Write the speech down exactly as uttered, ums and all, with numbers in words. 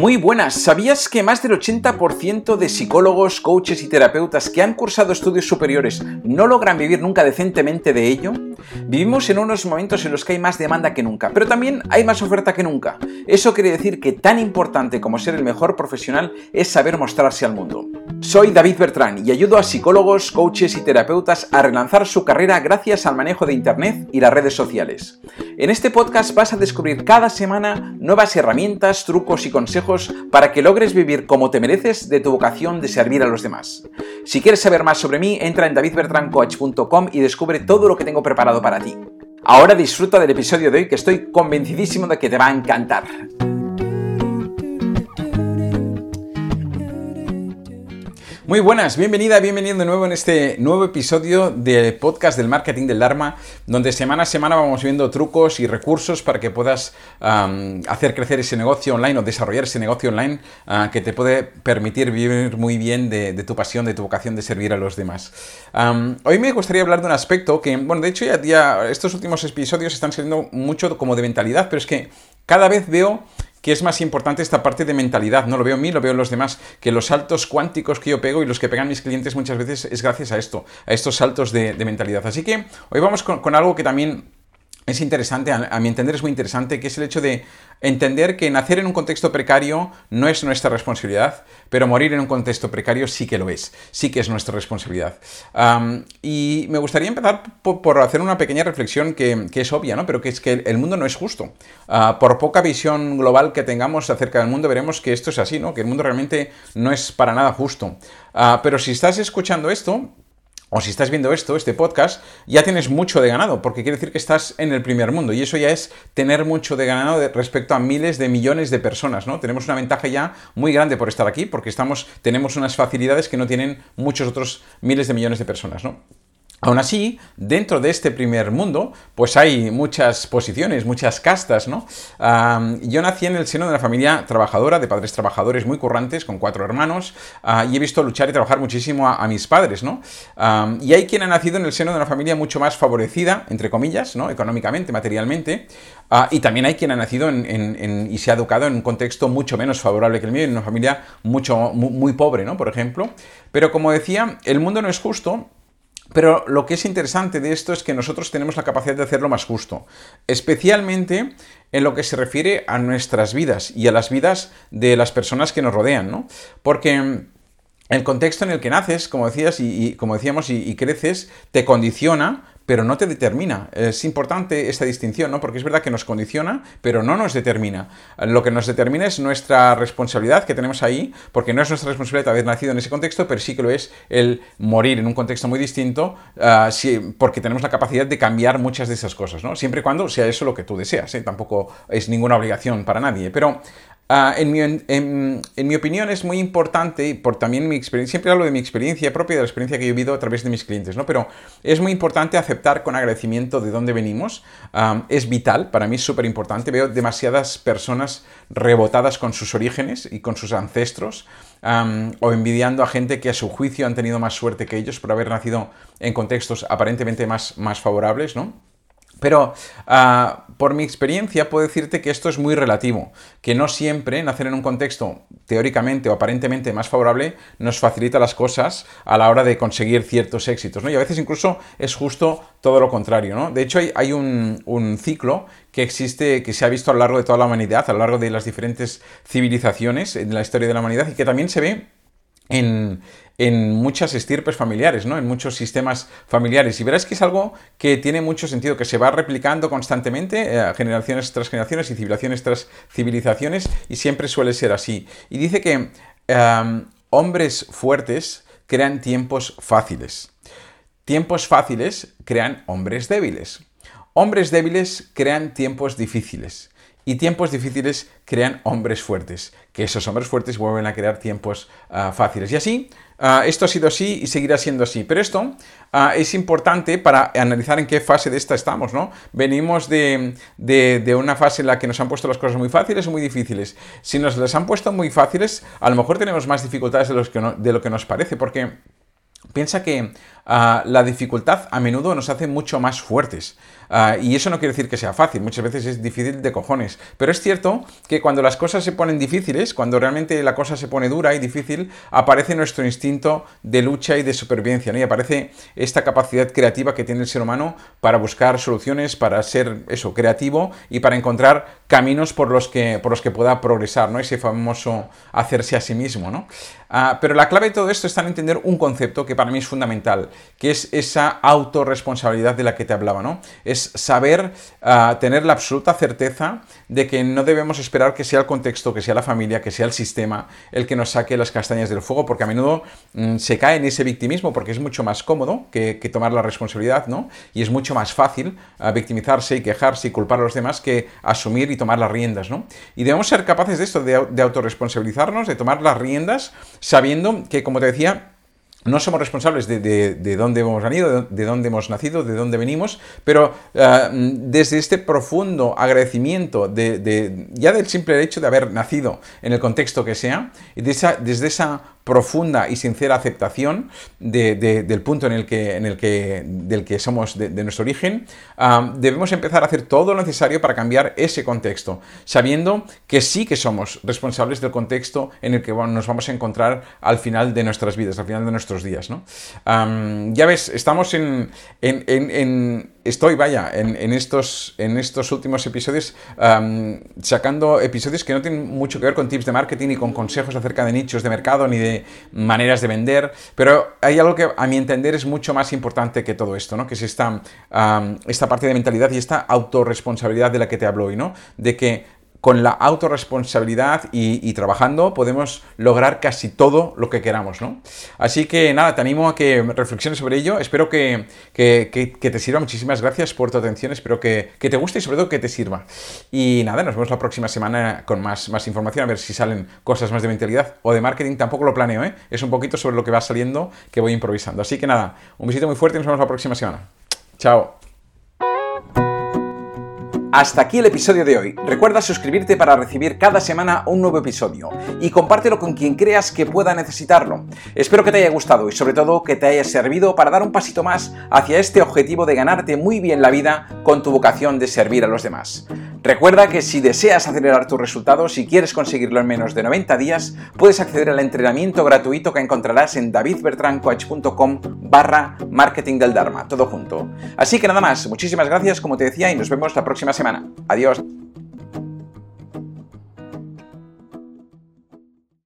Muy buenas, ¿sabías que más del ochenta por ciento de psicólogos, coaches y terapeutas que han cursado estudios superiores no logran vivir nunca decentemente de ello? Vivimos en unos momentos en los que hay más demanda que nunca, pero también hay más oferta que nunca. Eso quiere decir que tan importante como ser el mejor profesional es saber mostrarse al mundo. Soy David Bertrán y ayudo a psicólogos, coaches y terapeutas a relanzar su carrera gracias al manejo de Internet y las redes sociales. En este podcast vas a descubrir cada semana nuevas herramientas, trucos y consejos para que logres vivir como te mereces de tu vocación de servir a los demás. Si quieres saber más sobre mí, entra en david bertran coach punto com y descubre todo lo que tengo preparado para ti. Ahora disfruta del episodio de hoy, que estoy convencidísimo de que te va a encantar. Muy buenas, bienvenida, bienvenido de nuevo en este nuevo episodio del podcast del Marketing del Dharma, donde semana a semana vamos viendo trucos y recursos para que puedas um, hacer crecer ese negocio online o desarrollar ese negocio online uh, que te puede permitir vivir muy bien de, de tu pasión, de tu vocación de servir a los demás. Um, hoy me gustaría hablar de un aspecto que, bueno, de hecho ya, ya estos últimos episodios están saliendo mucho como de mentalidad, pero es que cada vez veo que es más importante esta parte de mentalidad. No lo veo en mí, lo veo en los demás, que los saltos cuánticos que yo pego y los que pegan mis clientes muchas veces es gracias a esto, a estos saltos de, de mentalidad. Así que hoy vamos con, con algo que también es interesante, a, a mi entender es muy interesante, que es el hecho de entender que nacer en un contexto precario no es nuestra responsabilidad, pero morir en un contexto precario sí que lo es, sí que es nuestra responsabilidad. Um, y me gustaría empezar por, por hacer una pequeña reflexión que, que es obvia, ¿no? Pero que es que el, el mundo no es justo. Uh, por poca visión global que tengamos acerca del mundo, veremos que esto es así, ¿no? Que el mundo realmente no es para nada justo. Uh, pero si estás escuchando esto, o si estás viendo esto, este podcast, ya tienes mucho de ganado, porque quiere decir que estás en el primer mundo, y eso ya es tener mucho de ganado de, respecto a miles de millones de personas, ¿no? Tenemos una ventaja ya muy grande por estar aquí, porque estamos, tenemos unas facilidades que no tienen muchos otros miles de millones de personas, ¿no? Aún así, dentro de este primer mundo, pues hay muchas posiciones, muchas castas, ¿no? Um, yo nací en el seno de una familia trabajadora, de padres trabajadores muy currantes, con cuatro hermanos, uh, y he visto luchar y trabajar muchísimo a, a mis padres, ¿no? Um, y hay quien ha nacido en el seno de una familia mucho más favorecida, entre comillas, ¿no? Económicamente, materialmente, uh, y también hay quien ha nacido en, en, en, y se ha educado en un contexto mucho menos favorable que el mío, en una familia mucho, muy, muy pobre, ¿no? Por ejemplo. Pero como decía, el mundo no es justo. Pero lo que es interesante de esto es que nosotros tenemos la capacidad de hacerlo más justo, especialmente en lo que se refiere a nuestras vidas y a las vidas de las personas que nos rodean, ¿no? Porque el contexto en el que naces, como decías y, y como decíamos, y, y creces, te condiciona, pero no te determina. Es importante esta distinción, ¿no? Porque es verdad que nos condiciona, pero no nos determina. Lo que nos determina es nuestra responsabilidad que tenemos ahí, porque no es nuestra responsabilidad haber nacido en ese contexto, pero sí que lo es el morir en un contexto muy distinto, uh, sí, porque tenemos la capacidad de cambiar muchas de esas cosas, ¿no? Siempre y cuando sea eso lo que tú deseas, ¿eh? Tampoco es ninguna obligación para nadie, pero Uh, en, mi, en, en mi opinión es muy importante, y por también mi experiencia, siempre hablo de mi experiencia propia, de la experiencia que he vivido a través de mis clientes, ¿no? Pero es muy importante aceptar con agradecimiento de dónde venimos. Um, es vital, para mí es súper importante. Veo demasiadas personas rebotadas con sus orígenes y con sus ancestros, um, o envidiando a gente que a su juicio han tenido más suerte que ellos por haber nacido en contextos aparentemente más, más favorables, ¿no? Pero uh, por mi experiencia puedo decirte que esto es muy relativo, que no siempre nacer en un contexto teóricamente o aparentemente más favorable nos facilita las cosas a la hora de conseguir ciertos éxitos, ¿no? Y a veces incluso es justo todo lo contrario, ¿no? De hecho hay, hay un, un ciclo que existe, que se ha visto a lo largo de toda la humanidad, a lo largo de las diferentes civilizaciones en la historia de la humanidad, y que también se ve en, en muchas estirpes familiares, ¿no? En muchos sistemas familiares. Y verás que es algo que tiene mucho sentido, que se va replicando constantemente, eh, generaciones tras generaciones y civilizaciones tras civilizaciones, y siempre suele ser así. Y dice que eh, hombres fuertes crean tiempos fáciles. Tiempos fáciles crean hombres débiles. Hombres débiles crean tiempos difíciles. Y tiempos difíciles crean hombres fuertes, que esos hombres fuertes vuelven a crear tiempos uh, fáciles. Y así, uh, esto ha sido así y seguirá siendo así. Pero esto uh, es importante para analizar en qué fase de esta estamos, ¿no? Venimos de, de, de una fase en la que nos han puesto las cosas muy fáciles o muy difíciles. Si nos las han puesto muy fáciles, a lo mejor tenemos más dificultades de, los que no, de lo que nos parece, porque piensa que uh, la dificultad a menudo nos hace mucho más fuertes. Uh, y eso no quiere decir que sea fácil, muchas veces es difícil de cojones. Pero es cierto que cuando las cosas se ponen difíciles, cuando realmente la cosa se pone dura y difícil, aparece nuestro instinto de lucha y de supervivencia, ¿no? Y aparece esta capacidad creativa que tiene el ser humano para buscar soluciones, para ser eso, creativo y para encontrar caminos por los que, por los que pueda progresar, ¿no? Ese famoso hacerse a sí mismo, ¿no? Uh, pero la clave de todo esto está en entender un concepto que para mí es fundamental, que es esa autorresponsabilidad de la que te hablaba, ¿no? Es saber uh, tener la absoluta certeza de que no debemos esperar que sea el contexto, que sea la familia, que sea el sistema el que nos saque las castañas del fuego, porque a menudo mmm, se cae en ese victimismo porque es mucho más cómodo que, que tomar la responsabilidad, ¿no? Y es mucho más fácil uh, victimizarse y quejarse y culpar a los demás que asumir y tomar las riendas, ¿no? Y debemos ser capaces de esto, de, de autorresponsabilizarnos, de tomar las riendas, sabiendo que, como te decía, no somos responsables de, de, de dónde hemos venido, de dónde hemos nacido, de dónde venimos, pero uh, desde este profundo agradecimiento de, de, ya del simple hecho de haber nacido en el contexto que sea, y de esa, desde esa profunda y sincera aceptación de, de, del punto en el que, en el que, del que somos, de, de nuestro origen, um, debemos empezar a hacer todo lo necesario para cambiar ese contexto, sabiendo que sí que somos responsables del contexto en el que bueno, nos vamos a encontrar al final de nuestras vidas, al final de nuestros días, ¿no? Um, ya ves, estamos en, en, en, en estoy, vaya, en, en, estos, en estos últimos episodios um, sacando episodios que no tienen mucho que ver con tips de marketing ni con consejos acerca de nichos de mercado ni de maneras de vender, pero hay algo que a mi entender es mucho más importante que todo esto, ¿no? Que es esta, um, esta parte de mentalidad y esta autorresponsabilidad de la que te hablo hoy, ¿no? De que con la autorresponsabilidad y, y trabajando podemos lograr casi todo lo que queramos, ¿no? Así que nada, te animo a que reflexiones sobre ello. Espero que, que, que, que te sirva. Muchísimas gracias por tu atención. Espero que, que te guste y sobre todo que te sirva. Y nada, nos vemos la próxima semana con más, más información, a ver si salen cosas más de mentalidad o de marketing. Tampoco lo planeo, ¿eh? Es un poquito sobre lo que va saliendo que voy improvisando. Así que nada, un besito muy fuerte y nos vemos la próxima semana. Chao. Hasta aquí el episodio de hoy. Recuerda suscribirte para recibir cada semana un nuevo episodio y compártelo con quien creas que pueda necesitarlo. Espero que te haya gustado y sobre todo que te haya servido para dar un pasito más hacia este objetivo de ganarte muy bien la vida con tu vocación de servir a los demás. Recuerda que si deseas acelerar tus resultados y quieres conseguirlo en menos de noventa días, puedes acceder al entrenamiento gratuito que encontrarás en davidbertrancoach.com barra marketing del Dharma, todo junto. Así que nada más, muchísimas gracias como te decía y nos vemos la próxima semana. Adiós.